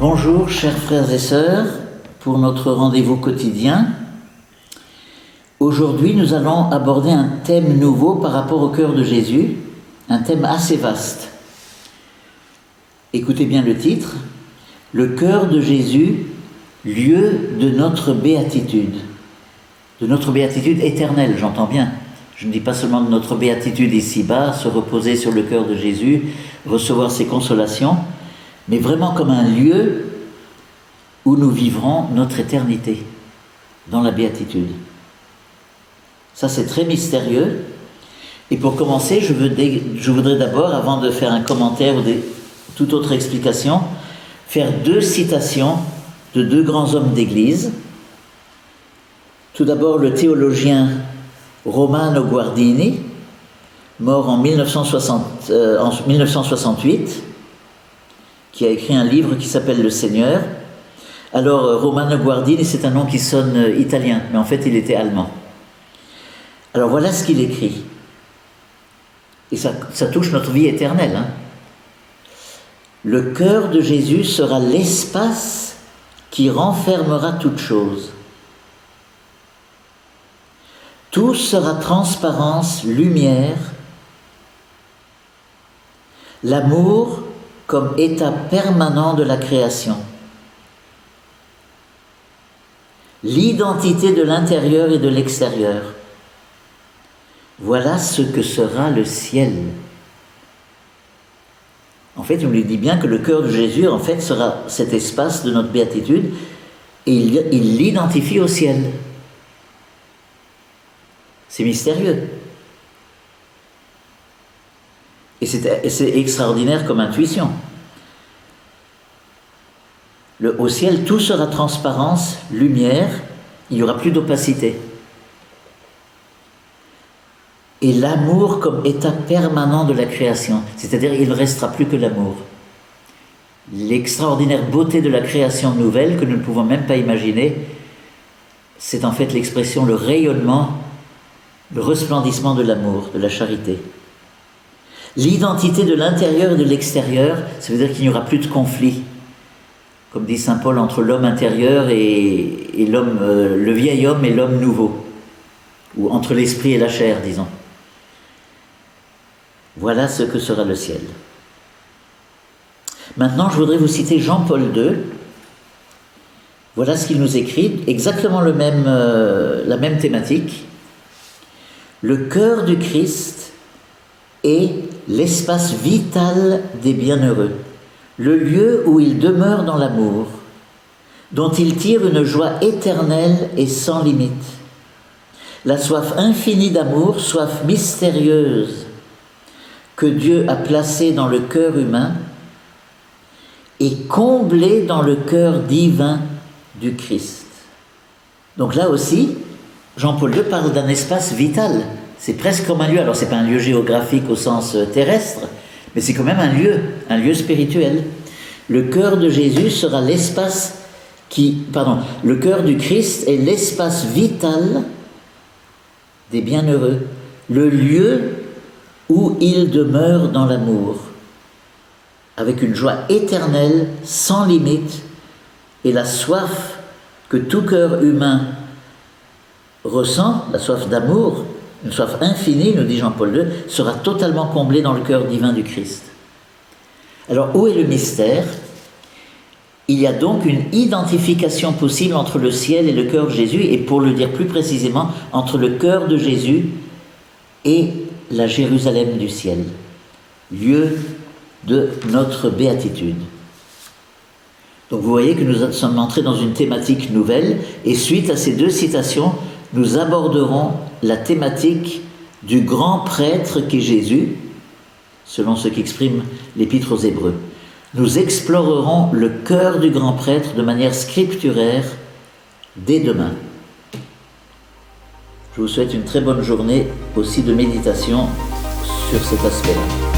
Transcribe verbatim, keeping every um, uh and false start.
Bonjour chers frères et sœurs, pour notre rendez-vous quotidien. Aujourd'hui nous allons aborder un thème nouveau par rapport au cœur de Jésus, un thème assez vaste. Écoutez bien le titre, le cœur de Jésus, lieu de notre béatitude. De notre béatitude éternelle, j'entends bien. Je ne dis pas seulement de notre béatitude ici-bas, se reposer sur le cœur de Jésus, recevoir ses consolations, mais vraiment comme un lieu où nous vivrons notre éternité, dans la béatitude. Ça, c'est très mystérieux. Et pour commencer, je, veux dé... je voudrais d'abord, avant de faire un commentaire ou des... toute autre explication, faire deux citations de deux grands hommes d'Église. Tout d'abord, le théologien Romano Guardini, mort en mille neuf cent soixante, euh, en mille neuf cent soixante-huit, qui a écrit un livre qui s'appelle Le Seigneur. Alors, Romano Guardini, c'est un nom qui sonne italien, mais en fait, il était allemand. Alors, voilà ce qu'il écrit. Et ça, ça touche notre vie éternelle. Hein. Le cœur de Jésus sera l'espace qui renfermera toute chose. Tout sera transparence, lumière. L'amour comme état permanent de la création. L'identité de l'intérieur et de l'extérieur. Voilà ce que sera le ciel. En fait, on lui dit bien que le cœur de Jésus, en fait, sera cet espace de notre béatitude, et il, il l'identifie au ciel. C'est mystérieux. Et c'est, et c'est extraordinaire comme intuition. Le, au ciel, tout sera transparence, lumière, il n'y aura plus d'opacité. Et l'amour comme état permanent de la création, c'est-à-dire il ne restera plus que l'amour. L'extraordinaire beauté de la création nouvelle que nous ne pouvons même pas imaginer, c'est en fait l'expression, le rayonnement, le resplendissement de l'amour, de la charité. L'identité de l'intérieur et de l'extérieur, ça veut dire qu'il n'y aura plus de conflit. Comme dit saint Paul, entre l'homme intérieur et, et l'homme, euh, le vieil homme et l'homme nouveau. Ou entre l'esprit et la chair, disons. Voilà ce que sera le ciel. Maintenant, je voudrais vous citer Jean-Paul deux. Voilà ce qu'il nous écrit, exactement le même, euh, la même thématique. Le cœur du Christ est l'espace vital des bienheureux, le lieu où il demeure dans l'amour, dont il tire une joie éternelle et sans limite. La soif infinie d'amour, soif mystérieuse que Dieu a placée dans le cœur humain est comblée dans le cœur divin du Christ. Donc là aussi, Jean-Paul deux parle d'un espace vital. C'est presque comme un lieu. Alors, ce n'est pas un lieu géographique au sens terrestre, mais c'est quand même un lieu, un lieu spirituel. Le cœur de Jésus sera l'espace qui... Pardon, le cœur du Christ est l'espace vital des bienheureux, le lieu où il demeure dans l'amour, avec une joie éternelle, sans limite, et la soif que tout cœur humain ressent, la soif d'amour, une soif infinie, nous dit Jean-Paul deux, sera totalement comblée dans le cœur divin du Christ. Alors, où est le mystère ? Il y a donc une identification possible entre le ciel et le cœur de Jésus, et pour le dire plus précisément, entre le cœur de Jésus et la Jérusalem du ciel, lieu de notre béatitude. Donc vous voyez que nous sommes entrés dans une thématique nouvelle, et suite à ces deux citations, nous aborderons la thématique du grand prêtre qu'est Jésus, selon ce qu'exprime l'Épître aux Hébreux. Nous explorerons le cœur du grand prêtre de manière scripturaire dès demain. Je vous souhaite une très bonne journée aussi de méditation sur cet aspect-là.